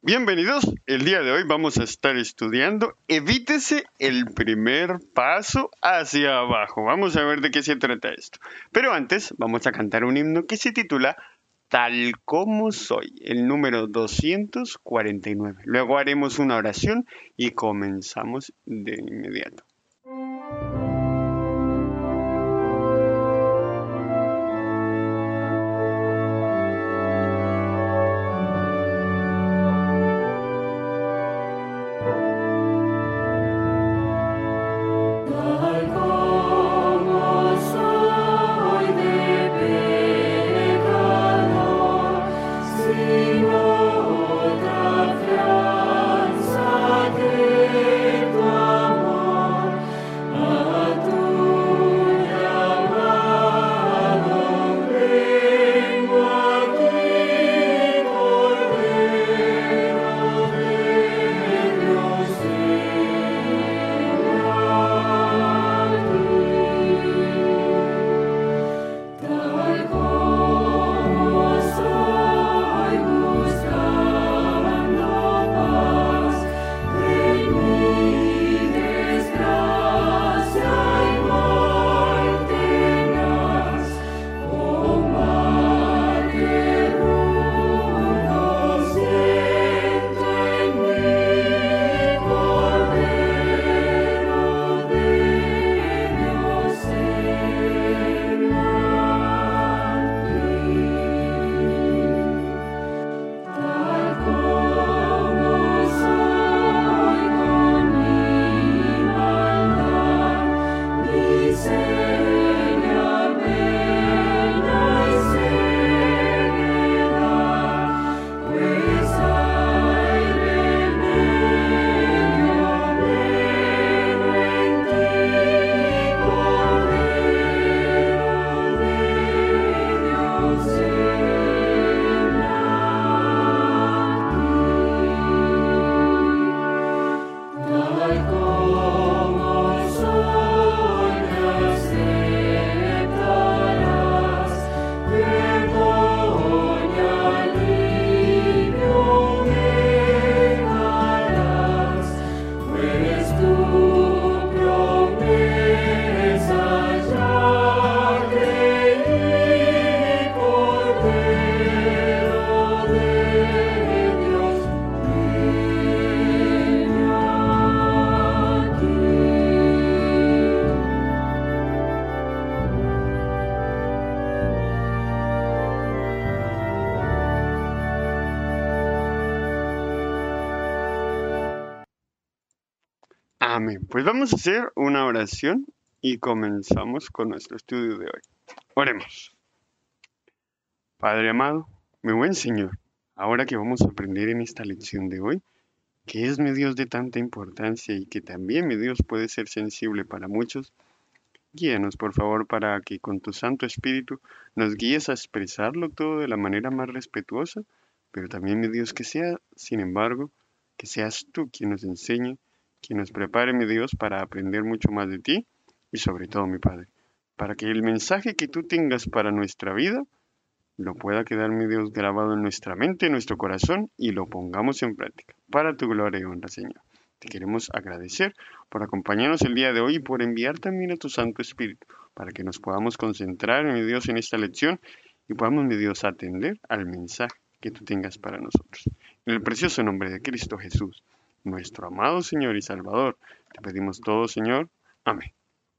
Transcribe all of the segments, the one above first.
Bienvenidos. El día de hoy vamos a estar estudiando Evítese el primer paso hacia abajo. Vamos a ver de qué se trata esto. Pero antes vamos a cantar un himno que se titula Tal como soy, el número 249. Luego haremos una oración y comenzamos de inmediato. Tal como soy de pecador, sin otra fianza que tu amor, a tu llamado vengo aquí, Cordero de Dios. Tal como soy buscando paz, en mi desgracia y tenaz, oh mar que rudo siento en mí, Cordero de Dios, tal como soy con mi maldad, miseria, pena y ceguedad, pues hay remedio negro en ti, Cordero de Dios, tal como soy me aceptarás, perdón y alivio me darás, pues tu promesa ya creí, Cordero de Dios, ven aquí. Amén. Pues vamos a hacer una oración y comenzamos con nuestro estudio de hoy. Oremos. Padre amado, mi buen Señor, ahora que vamos a aprender en esta lección de hoy, que es mi Dios de tanta importancia y que también mi Dios puede ser sensible para muchos, guíanos por favor para que con tu Santo Espíritu nos guíes a expresarlo todo de la manera más respetuosa, pero también mi Dios que sea, sin embargo, que seas tú quien nos enseñe, quien nos prepare, mi Dios, para aprender mucho más de ti y sobre todo, mi Padre, para que el mensaje que tú tengas para nuestra vida lo pueda quedar, mi Dios, grabado en nuestra mente, en nuestro corazón y lo pongamos en práctica. Para tu gloria y honra, Señor. Te queremos agradecer por acompañarnos el día de hoy y por enviar también a tu Santo Espíritu para que nos podamos concentrar, mi Dios, en esta lección y podamos, mi Dios, atender al mensaje que tú tengas para nosotros. En el precioso nombre de Cristo Jesús, nuestro amado Señor y Salvador, te pedimos todo, Señor. Amén.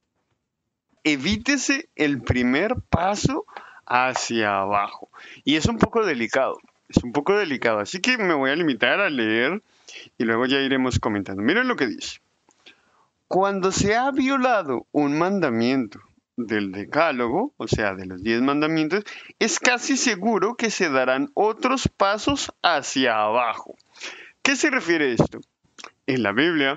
Evítese el primer paso hacia abajo. Y es un poco delicado, es un poco delicado. Así que me voy a limitar a leer y luego ya iremos comentando. Miren lo que dice. Cuando se ha violado un mandamiento del decálogo, o sea, de los 10 mandamientos, es casi seguro que se darán otros pasos hacia abajo. ¿Qué se refiere esto? En la Biblia,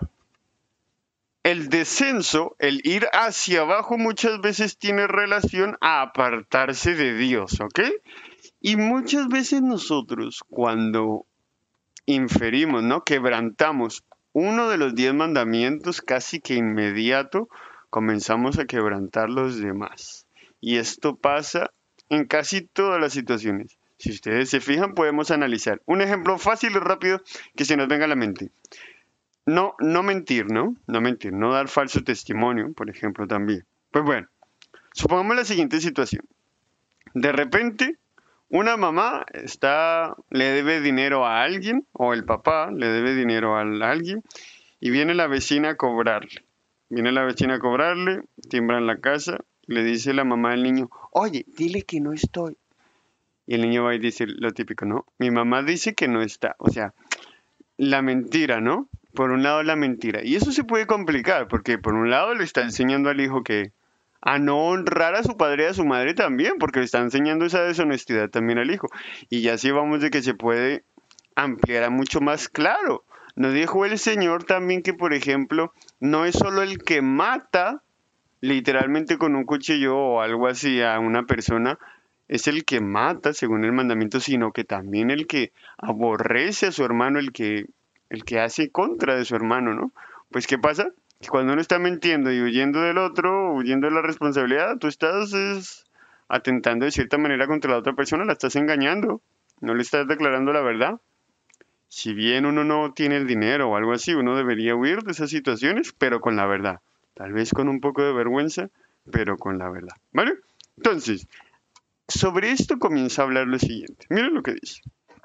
el descenso, el ir hacia abajo muchas veces tiene relación a apartarse de Dios, ¿ok? Y muchas veces nosotros cuando inferimos, ¿no? Quebrantamos uno de los 10 mandamientos casi que inmediato comenzamos a quebrantar los demás. Y esto pasa en casi todas las situaciones. Si ustedes se fijan, podemos analizar. Un ejemplo fácil y rápido que se nos venga a la mente. No mentir, ¿no? No mentir, no dar falso testimonio, por ejemplo, también. Pues bueno, supongamos la siguiente situación. De repente, una mamá le debe dinero a alguien, o el papá le debe dinero a alguien, y viene la vecina a cobrarle. Viene la vecina a cobrarle, timbra en la casa, le dice la mamá al niño, oye, dile que no estoy. Y el niño va y dice lo típico, ¿no? Mi mamá dice que no está. O sea, la mentira, ¿no? Por un lado la mentira. Y eso se puede complicar, porque por un lado le está enseñando al hijo que a no honrar a su padre y a su madre también, porque le está enseñando esa deshonestidad también al hijo. Y ya sí vamos de que se puede ampliar a mucho más claro. Nos dijo el Señor también que, por ejemplo, no es solo el que mata literalmente con un cuchillo o algo así a una persona, es el que mata según el mandamiento, sino que también el que aborrece a su hermano, el que hace contra de su hermano, ¿no? Pues ¿qué pasa? Que cuando uno está mintiendo y huyendo del otro, huyendo de la responsabilidad, tú estás atentando de cierta manera contra la otra persona, la estás engañando, no le estás declarando la verdad. Si bien uno no tiene el dinero o algo así, uno debería huir de esas situaciones, pero con la verdad. Tal vez con un poco de vergüenza, pero con la verdad. ¿Vale? Entonces, sobre esto comienza a hablar lo siguiente. Miren lo que dice.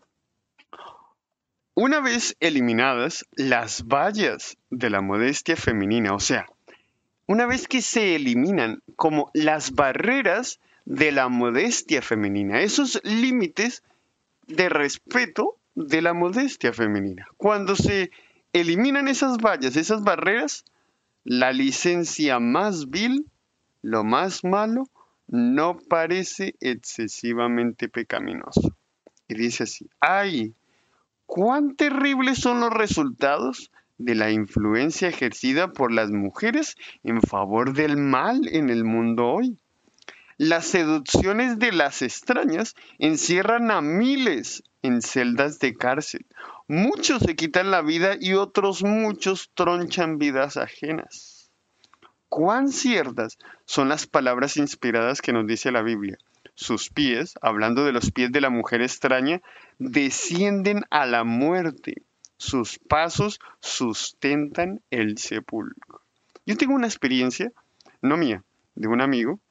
Una vez eliminadas las vallas de la modestia femenina, o sea, una vez que se eliminan como las barreras de la modestia femenina, esos límites de respeto de la modestia femenina. Cuando se eliminan esas vallas, esas barreras, la licencia más vil, lo más malo, no parece excesivamente pecaminoso. Y dice así, ¡ay! ¿Cuán terribles son los resultados de la influencia ejercida por las mujeres en favor del mal en el mundo hoy? Las seducciones de las extrañas encierran a miles en celdas de cárcel. Muchos se quitan la vida y otros muchos tronchan vidas ajenas. Cuán ciertas son las palabras inspiradas que nos dice la Biblia. Sus pies, hablando de los pies de la mujer extraña, descienden a la muerte. Sus pasos sustentan el sepulcro. Yo tengo una experiencia, no mía, de un amigo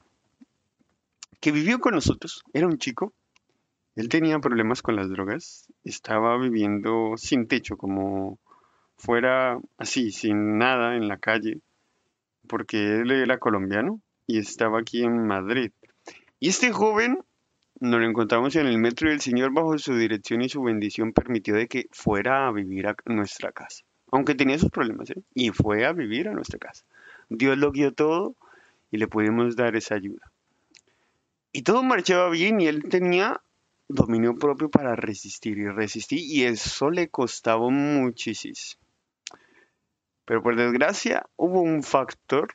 que vivió con nosotros. Era un chico. Él tenía problemas con las drogas. Estaba viviendo sin techo, como fuera así, sin nada en la calle, porque él era colombiano y estaba aquí en Madrid. Y este joven nos lo encontramos en el metro y el Señor bajo su dirección y su bendición permitió de que fuera a vivir a nuestra casa. Aunque tenía sus problemas, ¿eh? Y fue a vivir a nuestra casa. Dios lo guió todo y le pudimos dar esa ayuda. Y todo marchaba bien y él tenía dominio propio para resistir y resistir y eso le costaba muchísimo. Pero por desgracia hubo un factor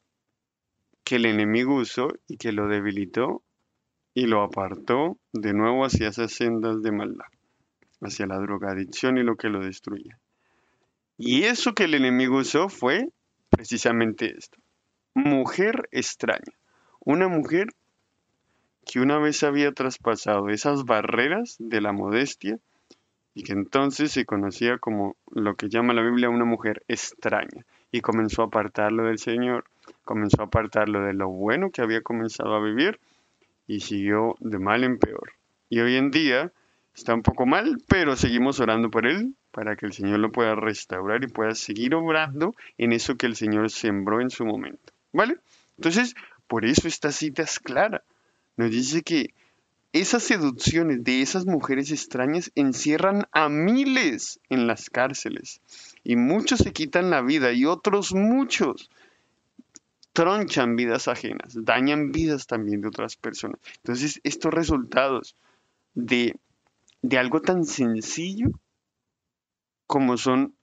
que el enemigo usó y que lo debilitó y lo apartó de nuevo hacia esas sendas de maldad, hacia la drogadicción y lo que lo destruía. Y eso que el enemigo usó fue precisamente esto. Mujer extraña. Una mujer que una vez había traspasado esas barreras de la modestia y que entonces se conocía como lo que llama la Biblia una mujer extraña y comenzó a apartarlo del Señor, comenzó a apartarlo de lo bueno que había comenzado a vivir y siguió de mal en peor. Y hoy en día está un poco mal, pero seguimos orando por él para que el Señor lo pueda restaurar y pueda seguir obrando en eso que el Señor sembró en su momento. ¿Vale? Entonces, por eso esta cita es clara. Nos dice que esas seducciones de esas mujeres extrañas encierran a miles en las cárceles y muchos se quitan la vida y otros muchos tronchan vidas ajenas, dañan vidas también de otras personas. Entonces, estos resultados de algo tan sencillo como son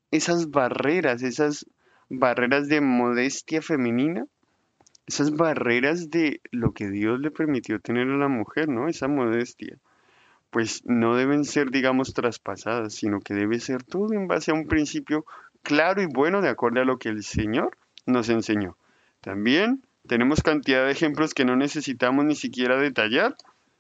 esas barreras de modestia femenina, esas barreras de lo que Dios le permitió tener a la mujer, ¿no? Esa modestia, pues no deben ser, digamos, traspasadas, sino que debe ser todo en base a un principio claro y bueno de acuerdo a lo que el Señor nos enseñó. También tenemos cantidad de ejemplos que no necesitamos ni siquiera detallar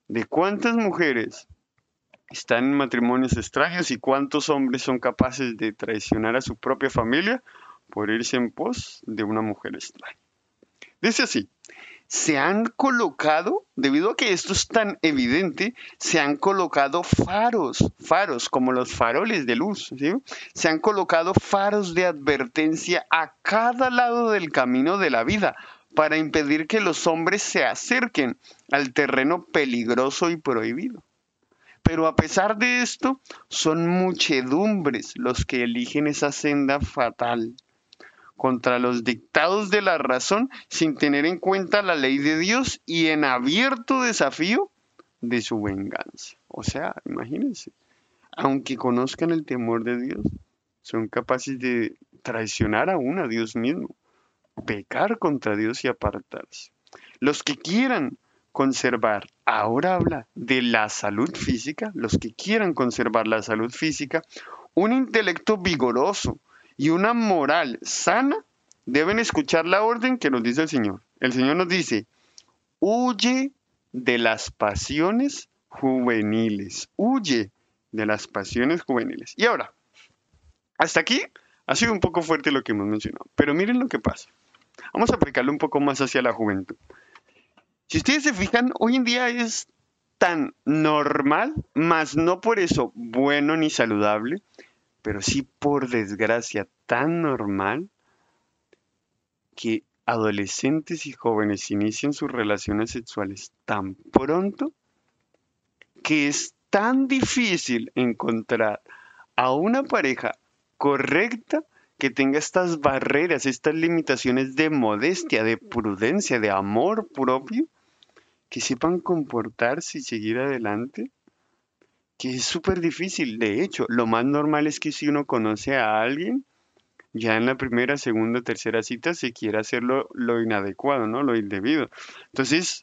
de cuántas mujeres están en matrimonios extraños y cuántos hombres son capaces de traicionar a su propia familia por irse en pos de una mujer extraña. Dice así, se han colocado, debido a que esto es tan evidente, se han colocado faros como los faroles de luz, ¿sí? Se han colocado faros de advertencia a cada lado del camino de la vida para impedir que los hombres se acerquen al terreno peligroso y prohibido. Pero a pesar de esto, son muchedumbres los que eligen esa senda fatal contra los dictados de la razón sin tener en cuenta la ley de Dios y en abierto desafío de su venganza. O sea, imagínense, aunque conozcan el temor de Dios, son capaces de traicionar aún a Dios mismo, pecar contra Dios y apartarse. Los que quieran conservar, ahora habla de la salud física, los que quieran conservar la salud física, un intelecto vigoroso y una moral sana, deben escuchar la orden que nos dice el Señor. El Señor nos dice, huye de las pasiones juveniles, huye de las pasiones juveniles. Y ahora, hasta aquí ha sido un poco fuerte lo que hemos mencionado, pero miren lo que pasa. Vamos a aplicarlo un poco más hacia la juventud. Si ustedes se fijan, hoy en día es tan normal, mas no por eso bueno ni saludable, pero sí por desgracia tan normal que adolescentes y jóvenes inician sus relaciones sexuales tan pronto que es tan difícil encontrar a una pareja correcta que tenga estas barreras, estas limitaciones de modestia, de prudencia, de amor propio, que sepan comportarse y seguir adelante, que es súper difícil. De hecho, lo más normal es que si uno conoce a alguien, ya en la primera, segunda, tercera cita se quiere hacer lo inadecuado, ¿no? Lo indebido. Entonces,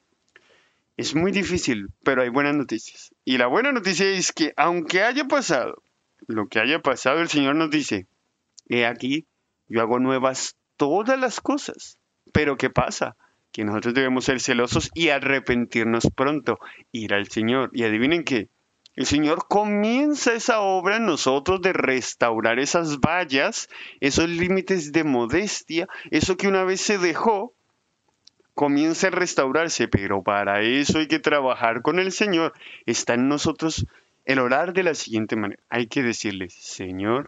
es muy difícil, pero hay buenas noticias. Y la buena noticia es que aunque haya pasado lo que haya pasado, el Señor nos dice, he aquí, yo hago nuevas todas las cosas. Pero ¿qué pasa? Que nosotros debemos ser celosos y arrepentirnos pronto, ir al Señor. Y adivinen qué, el Señor comienza esa obra en nosotros de restaurar esas vallas, esos límites de modestia, eso que una vez se dejó, comienza a restaurarse, pero para eso hay que trabajar con el Señor. Está en nosotros el orar de la siguiente manera. Hay que decirle, Señor,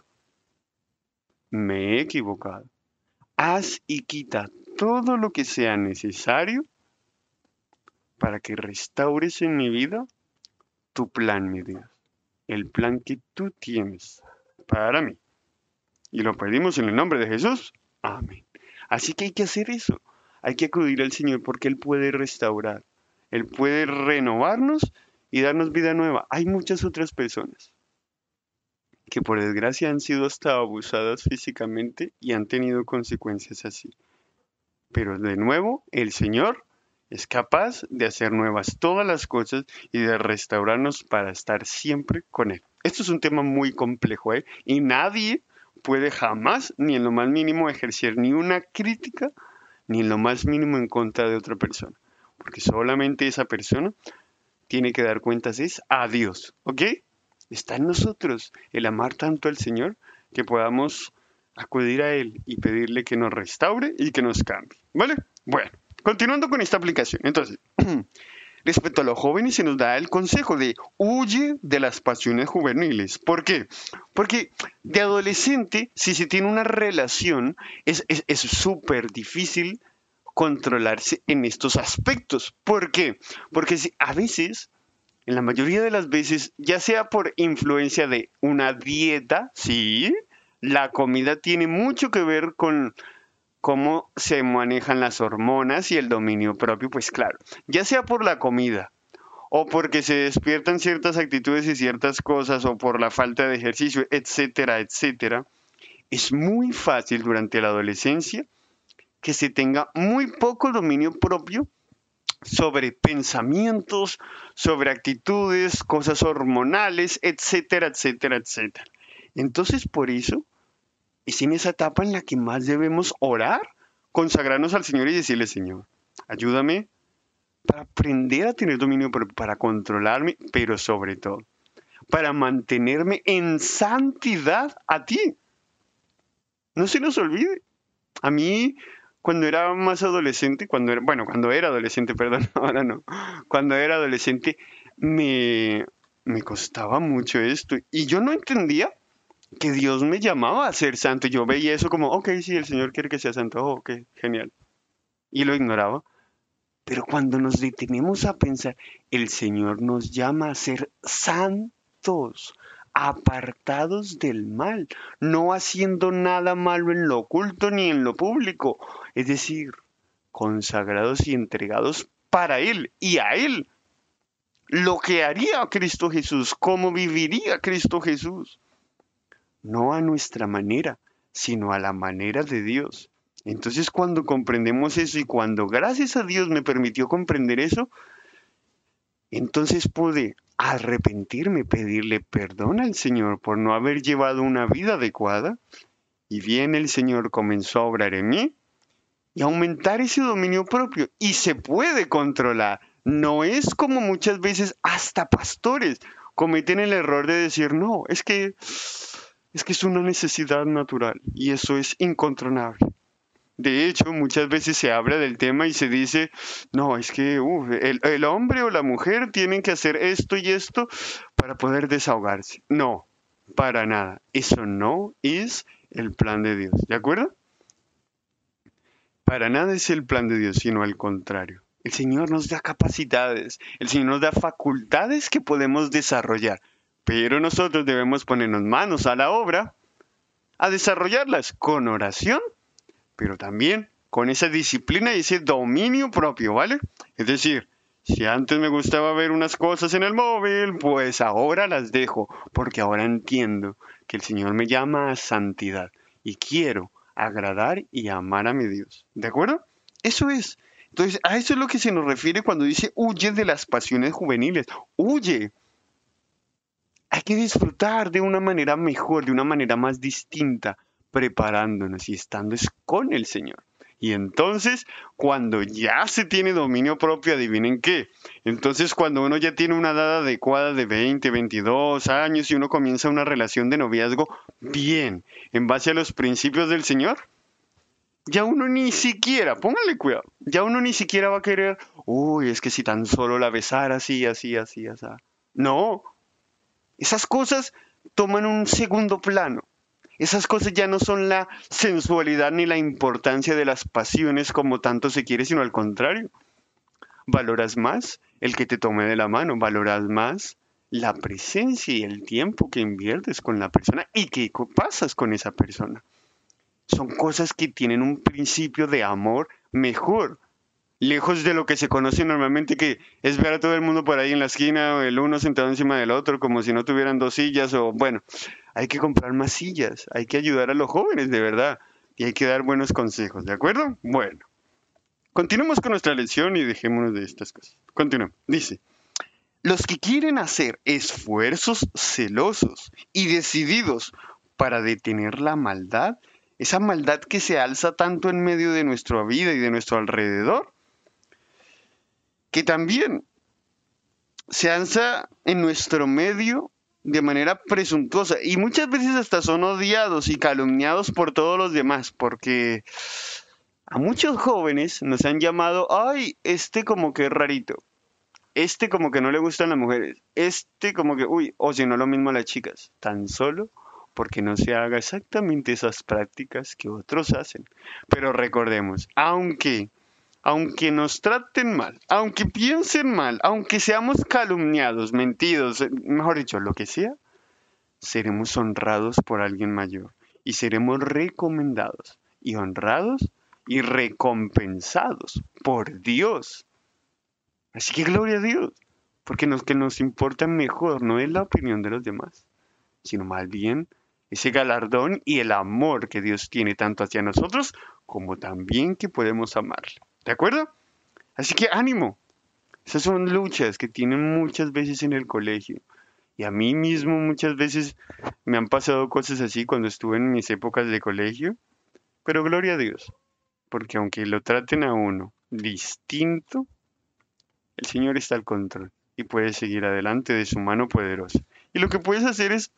me he equivocado. Haz y quita todo lo que sea necesario para que restaures en mi vida tu plan, mi Dios. El plan que tú tienes para mí. Y lo pedimos en el nombre de Jesús. Amén. Así que hay que hacer eso. Hay que acudir al Señor porque Él puede restaurar. Él puede renovarnos y darnos vida nueva. Hay muchas otras personas que por desgracia han sido hasta abusadas físicamente y han tenido consecuencias así. Pero de nuevo, el Señor es capaz de hacer nuevas todas las cosas y de restaurarnos para estar siempre con Él. Esto es un tema muy complejo, ¿eh? Y nadie puede jamás, ni en lo más mínimo, ejercer ni una crítica, ni en lo más mínimo en contra de otra persona. Porque solamente esa persona tiene que dar cuentas es a Dios, ¿ok? Está en nosotros el amar tanto al Señor que podamos acudir a Él y pedirle que nos restaure y que nos cambie, ¿vale? Bueno, continuando con esta aplicación. Entonces, respecto a los jóvenes se nos da el consejo de huye de las pasiones juveniles. ¿Por qué? Porque de adolescente, si se tiene una relación, es súper difícil controlarse en estos aspectos. ¿Por qué? Porque a veces, en la mayoría de las veces, ya sea por influencia de una dieta, sí, la comida tiene mucho que ver con cómo se manejan las hormonas y el dominio propio, pues claro, ya sea por la comida o porque se despiertan ciertas actitudes y ciertas cosas o por la falta de ejercicio, etcétera, etcétera, es muy fácil durante la adolescencia que se tenga muy poco dominio propio sobre pensamientos, sobre actitudes, cosas hormonales, etcétera, etcétera, etcétera. Entonces, por eso, es en esa etapa en la que más debemos orar, consagrarnos al Señor y decirle, Señor, ayúdame para aprender a tener dominio propio, para controlarme, pero sobre todo, para mantenerme en santidad a ti. No se nos olvide. A mí, cuando era más adolescente, cuando era adolescente, perdón, ahora no. Cuando era adolescente, me costaba mucho esto. Y yo no entendía que Dios me llamaba a ser santo. Yo veía eso como, ok, sí, el Señor quiere que sea santo. Oh, ok, genial. Y lo ignoraba. Pero cuando nos detenemos a pensar, el Señor nos llama a ser santos, apartados del mal, no haciendo nada malo en lo oculto ni en lo público, es decir, consagrados y entregados para Él y a Él. Lo que haría Cristo Jesús, cómo viviría Cristo Jesús, no a nuestra manera, sino a la manera de Dios. Entonces cuando comprendemos eso y cuando gracias a Dios me permitió comprender eso, entonces pude arrepentirme, pedirle perdón al Señor por no haber llevado una vida adecuada. Y bien el Señor comenzó a obrar en mí y aumentar ese dominio propio. Y se puede controlar. No es como muchas veces hasta pastores cometen el error de decir, no, es que es una necesidad natural y eso es incontrolable. De hecho, muchas veces se habla del tema y se dice, no, es que el hombre o la mujer tienen que hacer esto y esto para poder desahogarse. No, para nada. Eso no es el plan de Dios. ¿De acuerdo? Para nada es el plan de Dios, sino al contrario. El Señor nos da capacidades, el Señor nos da facultades que podemos desarrollar, pero nosotros debemos ponernos manos a la obra a desarrollarlas con oración, pero también con esa disciplina y ese dominio propio, ¿vale? Es decir, si antes me gustaba ver unas cosas en el móvil, pues ahora las dejo, porque ahora entiendo que el Señor me llama a santidad y quiero agradar y amar a mi Dios. ¿De acuerdo? Eso es. Entonces, a eso es lo que se nos refiere cuando dice huye de las pasiones juveniles. Huye. Hay que disfrutar de una manera mejor, de una manera más distinta, preparándonos y estando con el Señor. Y entonces, cuando ya se tiene dominio propio, adivinen qué. Entonces, cuando uno ya tiene una edad adecuada de 20, 22 años y uno comienza una relación de noviazgo bien, en base a los principios del Señor, ya uno ni siquiera, pónganle cuidado, ya uno ni siquiera va a querer, uy, es que si tan solo la besara así, así, así, así. No, esas cosas toman un segundo plano. Esas cosas ya no son la sensualidad ni la importancia de las pasiones como tanto se quiere, sino al contrario. Valoras más el que te tome de la mano, valoras más la presencia y el tiempo que inviertes con la persona y que pasas con esa persona. Son cosas que tienen un principio de amor mejor, lejos de lo que se conoce normalmente, que es ver a todo el mundo por ahí en la esquina, o el uno sentado encima del otro, como si no tuvieran dos sillas, o bueno, hay que comprar más sillas, hay que ayudar a los jóvenes de verdad, y hay que dar buenos consejos, ¿de acuerdo? Bueno, continuemos con nuestra lección y dejémonos de estas cosas. Continuemos. Dice, los que quieren hacer esfuerzos celosos y decididos para detener la maldad, esa maldad que se alza tanto en medio de nuestra vida y de nuestro alrededor, que también se alza en nuestro medio de manera presuntuosa y muchas veces hasta son odiados y calumniados por todos los demás, porque a muchos jóvenes nos han llamado, ay, este como que es rarito, este como que no le gustan las mujeres, este como que, uy, o si no lo mismo a las chicas, tan solo porque no se haga exactamente esas prácticas que otros hacen. Pero recordemos, aunque nos traten mal, aunque piensen mal, aunque seamos calumniados, mentidos, mejor dicho, lo que sea, seremos honrados por alguien mayor y seremos recomendados y honrados y recompensados por Dios. Así que gloria a Dios, porque lo que nos importa mejor no es la opinión de los demás, sino más bien ese galardón y el amor que Dios tiene tanto hacia nosotros como también que podemos amarle. ¿De acuerdo? Así que ánimo. Esas son luchas que tienen muchas veces en el colegio. Y a mí mismo muchas veces me han pasado cosas así cuando estuve en mis épocas de colegio. Pero gloria a Dios. Porque aunque lo traten a uno distinto, el Señor está al control y puedes seguir adelante de su mano poderosa. Y lo que puedes hacer es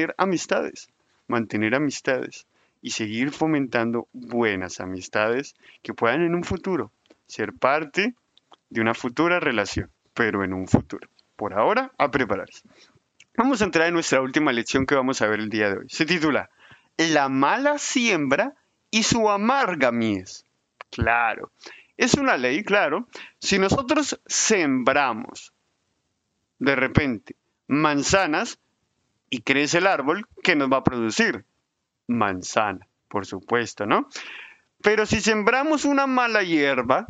mantener amistades y seguir fomentando buenas amistades que puedan en un futuro ser parte de una futura relación, pero en un futuro. Por ahora, a prepararse. Vamos a entrar en nuestra última lección que vamos a ver el día de hoy. Se titula La mala siembra y su amarga mies. Claro, es una ley, claro. Si nosotros sembramos de repente manzanas y crece el árbol, ¿qué nos va a producir? Manzana, por supuesto, ¿no? Pero si sembramos una mala hierba,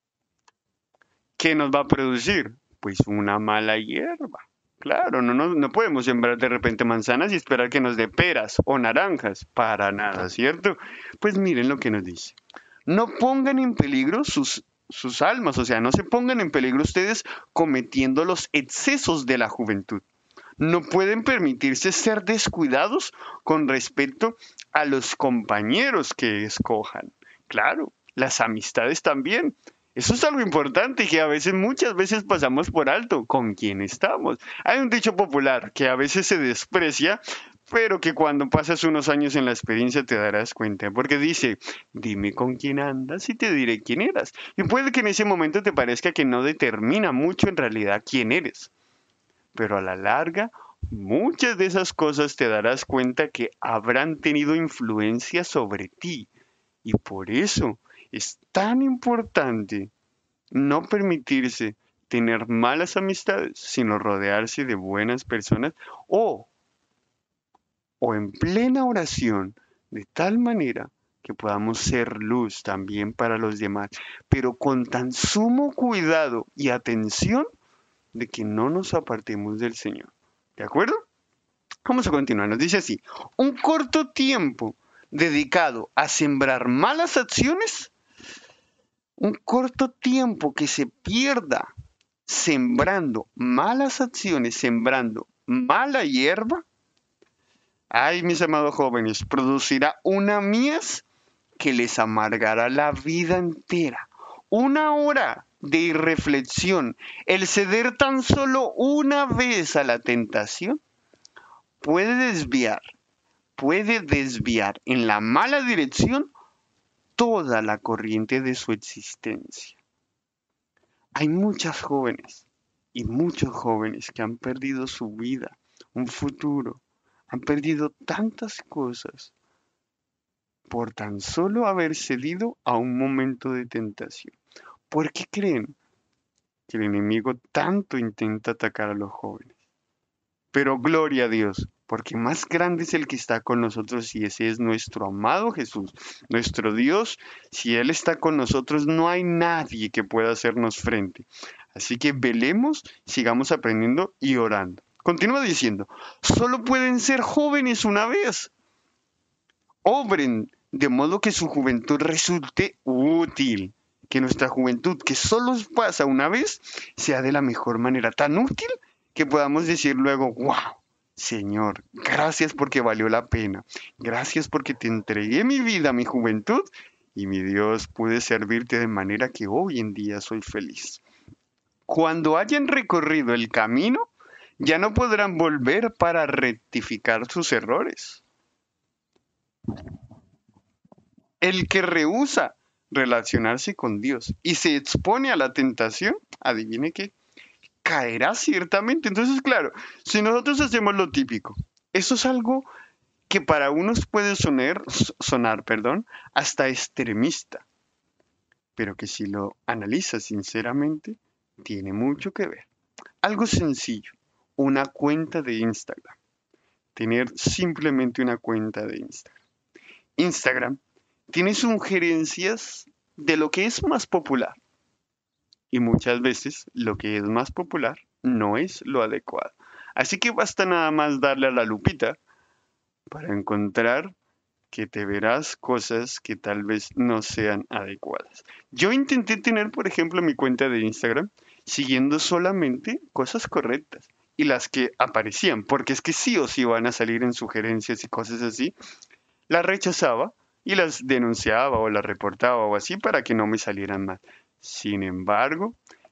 ¿qué nos va a producir? Pues una mala hierba. Claro, no podemos sembrar de repente manzanas y esperar que nos dé peras o naranjas. Para nada, ¿cierto? Pues miren lo que nos dice. No pongan en peligro sus almas, o sea, no se pongan en peligro ustedes cometiendo los excesos de la juventud. No pueden permitirse ser descuidados con respecto a los compañeros que escojan. Claro, las amistades también. Eso es algo importante que a veces, muchas veces pasamos por alto. ¿Con quién estamos? Hay un dicho popular que a veces se desprecia, pero que cuando pasas unos años en la experiencia te darás cuenta. Porque dice, dime con quién andas y te diré quién eras. Y puede que en ese momento te parezca que no determina mucho en realidad quién eres. Pero a la larga, muchas de esas cosas te darás cuenta que habrán tenido influencia sobre ti. Y por eso es tan importante no permitirse tener malas amistades, sino rodearse de buenas personas o, o en plena oración, de tal manera que podamos ser luz también para los demás, pero con tan sumo cuidado y atención de que no nos apartemos del Señor. ¿De acuerdo? Vamos a continuar. Nos dice así, un corto tiempo dedicado a sembrar malas acciones, un corto tiempo que se pierda sembrando malas acciones, sembrando mala hierba, ay, mis amados jóvenes, producirá una mies que les amargará la vida entera. Una hora de irreflexión, el ceder tan solo una vez a la tentación, puede desviar en la mala dirección toda la corriente de su existencia. Hay muchas jóvenes y muchos jóvenes que han perdido su vida, un futuro, han perdido tantas cosas por tan solo haber cedido a un momento de tentación. ¿Por qué creen que el enemigo tanto intenta atacar a los jóvenes? Pero gloria a Dios, porque más grande es el que está con nosotros y ese es nuestro amado Jesús, nuestro Dios. Si Él está con nosotros, no hay nadie que pueda hacernos frente. Así que velemos, sigamos aprendiendo y orando. Continúa diciendo, solo pueden ser jóvenes una vez. Obren de modo que su juventud resulte útil. Que nuestra juventud, que solo pasa una vez, sea de la mejor manera, tan útil que podamos decir luego, wow, Señor, gracias porque valió la pena. Gracias porque te entregué mi vida, mi juventud, y mi Dios, pude servirte de manera que hoy en día soy feliz. Cuando hayan recorrido el camino, ya no podrán volver para rectificar sus errores. El que rehúsa relacionarse con Dios y se expone a la tentación, adivine qué, caerá ciertamente. Entonces, claro, si nosotros hacemos lo típico, eso es algo que para unos puede sonar, hasta extremista, pero que si lo analizas sinceramente, tiene mucho que ver. Algo sencillo, una cuenta de Instagram. Tener simplemente una cuenta de Instagram. Instagram tiene sugerencias de lo que es más popular. Y muchas veces lo que es más popular no es lo adecuado. Así que basta nada más darle a la lupita para encontrar que te verás cosas que tal vez no sean adecuadas. Yo intenté tener, por ejemplo, mi cuenta de Instagram siguiendo solamente cosas correctas y las que aparecían, porque es que sí o sí van a salir en sugerencias y cosas así, las rechazaba y las denunciaba o las reportaba o así para que no me salieran mal. Sin embargo,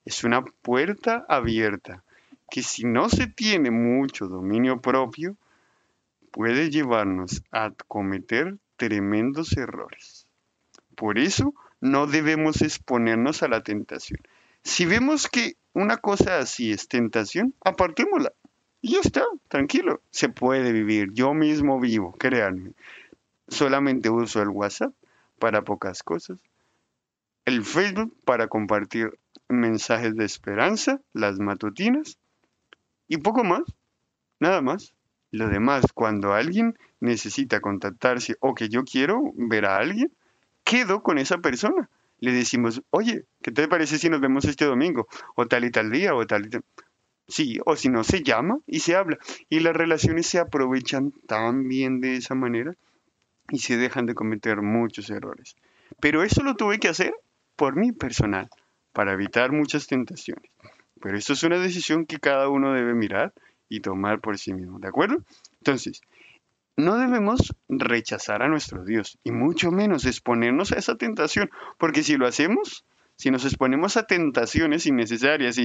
Es una puerta abierta que si no se tiene mucho dominio propio, puede llevarnos a cometer tremendos errores. Por eso no debemos exponernos a la tentación. Si vemos que una cosa así es tentación, apartémosla. Y ya está, tranquilo. Se puede vivir. Yo mismo vivo, créanme. Solamente uso el WhatsApp para pocas cosas. El Facebook para compartir mensajes de esperanza, las matutinas y poco más, nada más. Lo demás, cuando alguien necesita contactarse o que yo quiero ver a alguien, quedo con esa persona. Le decimos, oye, ¿qué te parece si nos vemos este domingo? O tal y tal día, o tal y tal. Sí, o si no, se llama y se habla. Y las relaciones se aprovechan tan bien de esa manera y se dejan de cometer muchos errores. Pero eso lo tuve que hacer por mí personal, para evitar muchas tentaciones. Pero esto es una decisión que cada uno debe mirar y tomar por sí mismo, ¿de acuerdo? Entonces, no debemos rechazar a nuestro Dios y mucho menos exponernos a esa tentación, porque si lo hacemos, si nos exponemos a tentaciones innecesarias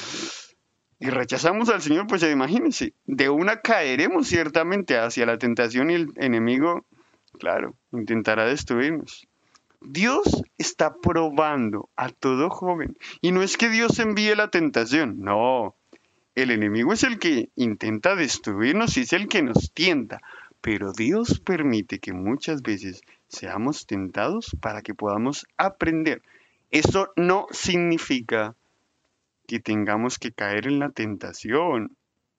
y rechazamos al Señor, pues imagínense, de una caeremos ciertamente hacia la tentación y el enemigo, claro, intentará destruirnos. Dios está probando a todo joven. Y no es que Dios envíe la tentación, no. El enemigo es el que intenta destruirnos y es el que nos tienta. Pero Dios permite que muchas veces seamos tentados para que podamos aprender. Eso no significa que tengamos que caer en la tentación.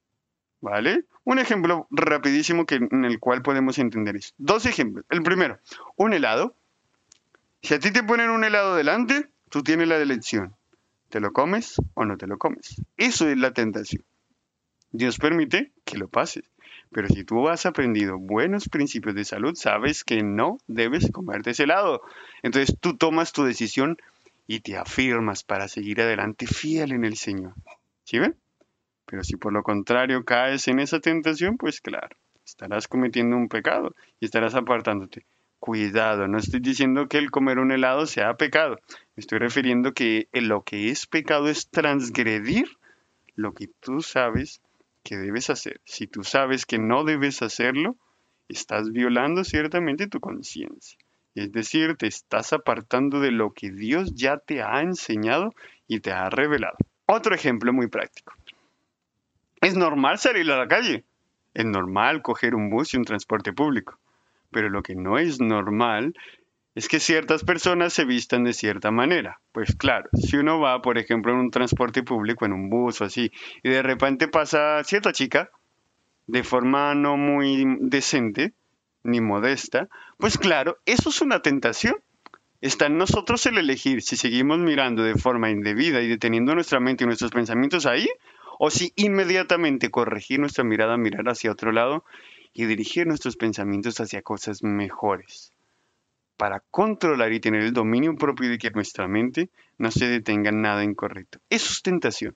¿Vale? Un ejemplo rapidísimo en el cual podemos entender esto. Dos ejemplos. El primero, un helado. Si a ti te ponen un helado delante, tú tienes la elección. ¿Te lo comes o no te lo comes? Eso es la tentación. Dios permite que lo pases. Pero si tú has aprendido buenos principios de salud, sabes que no debes comerte ese helado. Entonces tú tomas tu decisión y te afirmas para seguir adelante fiel en el Señor. ¿Sí ven? Pero si por lo contrario caes en esa tentación, pues claro, estarás cometiendo un pecado y estarás apartándote. Cuidado, no estoy diciendo que el comer un helado sea pecado. Me estoy refiriendo que lo que es pecado es transgredir lo que tú sabes que debes hacer. Si tú sabes que no debes hacerlo, estás violando ciertamente tu conciencia. Es decir, te estás apartando de lo que Dios ya te ha enseñado y te ha revelado. Otro ejemplo muy práctico. Es normal salir a la calle. Es normal coger un bus y un transporte público. Pero lo que no es normal es que ciertas personas se vistan de cierta manera. Pues claro, si uno va, por ejemplo, en un transporte público, en un bus o así, y de repente pasa cierta chica de forma no muy decente ni modesta, pues claro, eso es una tentación. Está en nosotros el elegir si seguimos mirando de forma indebida y deteniendo nuestra mente y nuestros pensamientos ahí, o si inmediatamente corregir nuestra mirada, mirar hacia otro lado y dirigir nuestros pensamientos hacia cosas mejores, para controlar y tener el dominio propio de que nuestra mente no se detenga en nada incorrecto. Eso es tentación.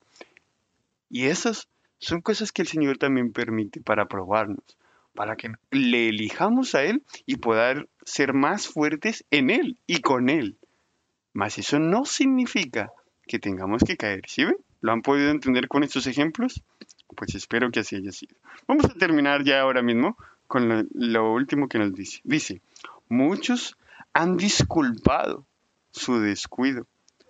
Y esas son cosas que el Señor también permite para probarnos, para que le elijamos a Él y poder ser más fuertes en Él y con Él. Mas eso no significa que tengamos que caer, ¿sí ven? ¿Lo han podido entender con estos ejemplos? Pues espero que así haya sido. Vamos a terminar ya ahora mismo con lo último que nos dice. Dice, muchos han disculpado su descuido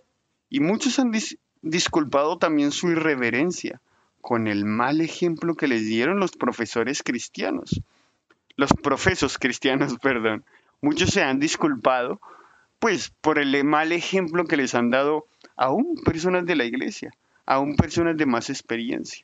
y muchos han disculpado también su irreverencia con el mal ejemplo que les dieron los profesores cristianos. Los profesos cristianos, perdón. Muchos se han disculpado pues por el mal ejemplo que les han dado aún personas de la iglesia, aún personas de más experiencia.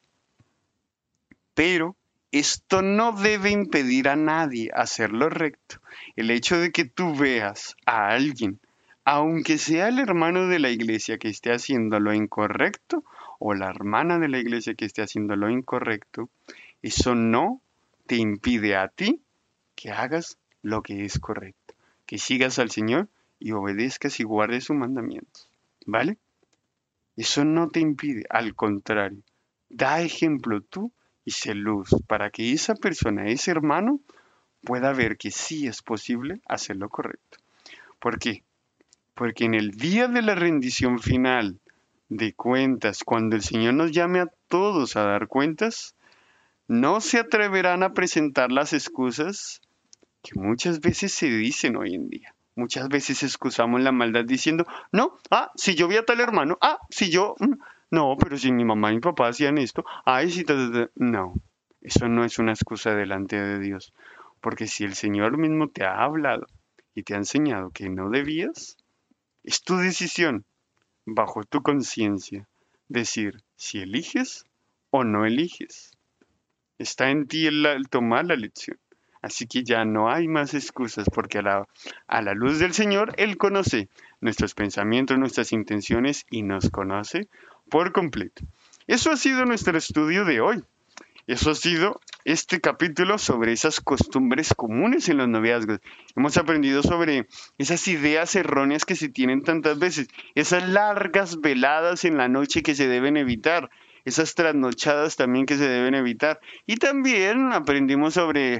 Pero esto no debe impedir a nadie hacer lo recto. El hecho de que tú veas a alguien, aunque sea el hermano de la iglesia que esté haciendo lo incorrecto, o la hermana de la iglesia que esté haciendo lo incorrecto, eso no te impide a ti que hagas lo que es correcto, que sigas al Señor y obedezcas y guardes sus mandamientos, ¿vale? Eso no te impide, al contrario, da ejemplo tú y sé luz para que esa persona, ese hermano, pueda ver que sí es posible hacer lo correcto. ¿Por qué? Porque en el día de la rendición final de cuentas. Cuando el Señor nos llame a todos a dar cuentas, no se atreverán a presentar las excusas que muchas veces se dicen hoy en día. Muchas veces excusamos la maldad diciendo, no, si yo vi a tal hermano, si yo, no, pero si mi mamá y mi papá hacían esto, si, no, eso no es una excusa delante de Dios. Porque si el Señor mismo te ha hablado y te ha enseñado que no debías, es tu decisión, bajo tu conciencia, decir si eliges o no eliges. Está en ti el tomar la lección. Así que ya no hay más excusas porque a la luz del Señor, Él conoce nuestros pensamientos, nuestras intenciones y nos conoce por completo. Eso ha sido nuestro estudio de hoy. Eso ha sido este capítulo sobre esas costumbres comunes en los noviazgos. Hemos aprendido sobre esas ideas erróneas que se tienen tantas veces, esas largas veladas en la noche que se deben evitar, esas trasnochadas también que se deben evitar. Y también aprendimos sobre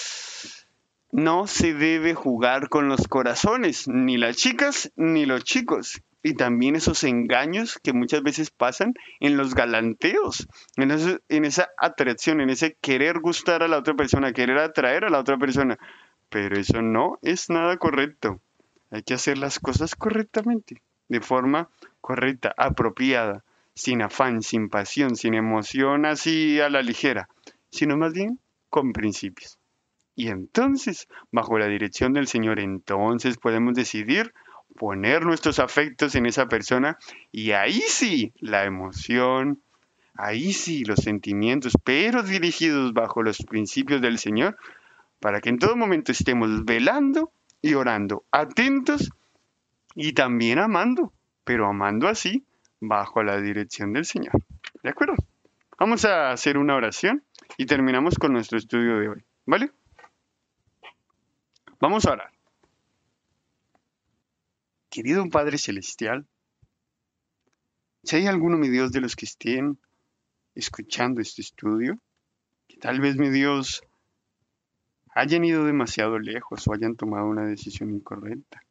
no se debe jugar con los corazones, ni las chicas ni los chicos. Y también esos engaños que muchas veces pasan en los galanteos, en esa atracción, en ese querer gustar a la otra persona, querer atraer a la otra persona. Pero eso no es nada correcto. Hay que hacer las cosas correctamente, de forma correcta, apropiada, sin afán, sin pasión, sin emoción así a la ligera, sino más bien con principios. Y entonces, bajo la dirección del Señor, entonces podemos decidir poner nuestros afectos en esa persona y ahí sí la emoción, ahí sí los sentimientos, pero dirigidos bajo los principios del Señor, para que en todo momento estemos velando y orando, atentos y también amando, pero amando así bajo la dirección del Señor. ¿De acuerdo? Vamos a hacer una oración y terminamos con nuestro estudio de hoy, ¿vale? Vamos a orar. Querido Padre Celestial, si hay alguno, mi Dios, de los que estén escuchando este estudio, que tal vez, mi Dios, hayan ido demasiado lejos o hayan tomado una decisión incorrecta.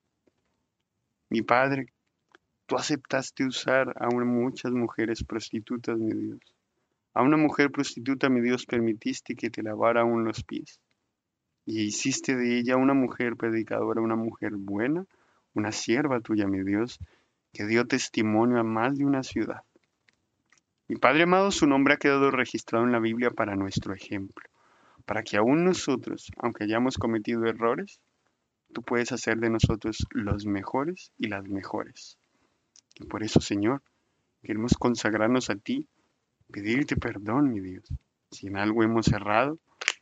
Mi Padre, tú aceptaste usar a muchas mujeres prostitutas, mi Dios. A una mujer prostituta, mi Dios, permitiste que te lavara aún los pies. Y hiciste de ella una mujer predicadora, una mujer buena, una sierva tuya, mi Dios, que dio testimonio a más de una ciudad. Mi Padre amado, su nombre ha quedado registrado en la Biblia para nuestro ejemplo, para que aún nosotros, aunque hayamos cometido errores, tú puedes hacer de nosotros los mejores y las mejores. Y por eso, Señor, queremos consagrarnos a ti, pedirte perdón, mi Dios, si en algo hemos errado.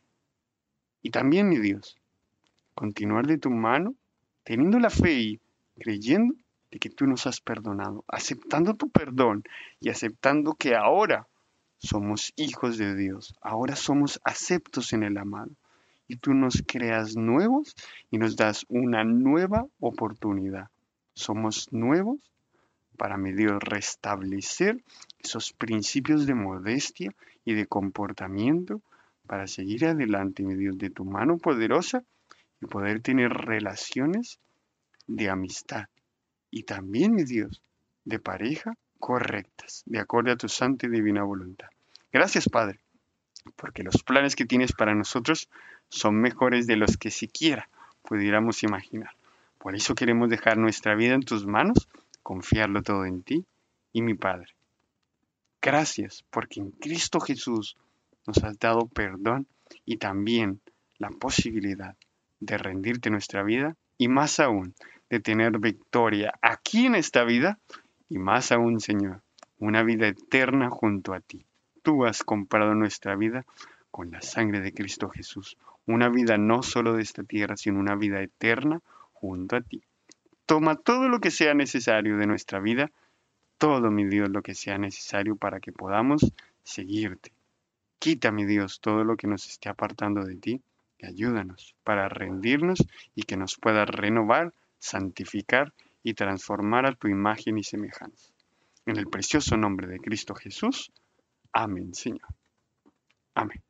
Y también, mi Dios, continuar de tu mano, teniendo la fe y creyendo de que tú nos has perdonado, aceptando tu perdón y aceptando que ahora somos hijos de Dios, ahora somos aceptos en el amado. Y tú nos creas nuevos y nos das una nueva oportunidad. Somos nuevos para, mi Dios, restablecer esos principios de modestia y de comportamiento para seguir adelante, mi Dios, de tu mano poderosa y poder tener relaciones de amistad y también, mi Dios, de pareja correctas, de acuerdo a tu santa y divina voluntad. Gracias, Padre, porque los planes que tienes para nosotros son mejores de los que siquiera pudiéramos imaginar. Por eso queremos dejar nuestra vida en tus manos, confiarlo todo en ti y mi Padre. Gracias, porque en Cristo Jesús nos has dado perdón y también la posibilidad de rendirte nuestra vida y más aún de tener victoria aquí en esta vida y más aún, Señor, una vida eterna junto a ti. Tú has comprado nuestra vida con la sangre de Cristo Jesús. Una vida no solo de esta tierra, sino una vida eterna junto a ti. Toma todo lo que sea necesario de nuestra vida, todo, mi Dios, lo que sea necesario para que podamos seguirte. Quita, mi Dios, todo lo que nos esté apartando de ti y ayúdanos para rendirnos y que nos puedas renovar, santificar y transformar a tu imagen y semejanza. En el precioso nombre de Cristo Jesús. Amén, Señor. Amén.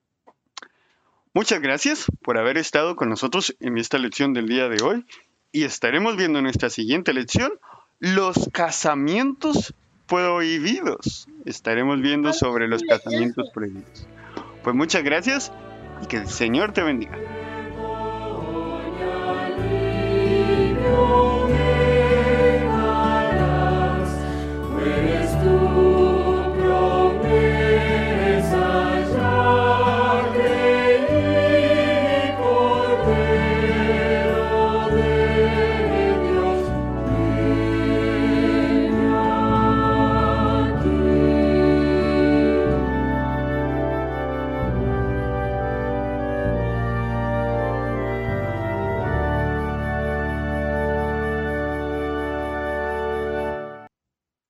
Muchas gracias por haber estado con nosotros en esta lección del día de hoy y estaremos viendo en nuestra siguiente lección los casamientos prohibidos. Estaremos viendo sobre los casamientos prohibidos. Pues muchas gracias y que el Señor te bendiga.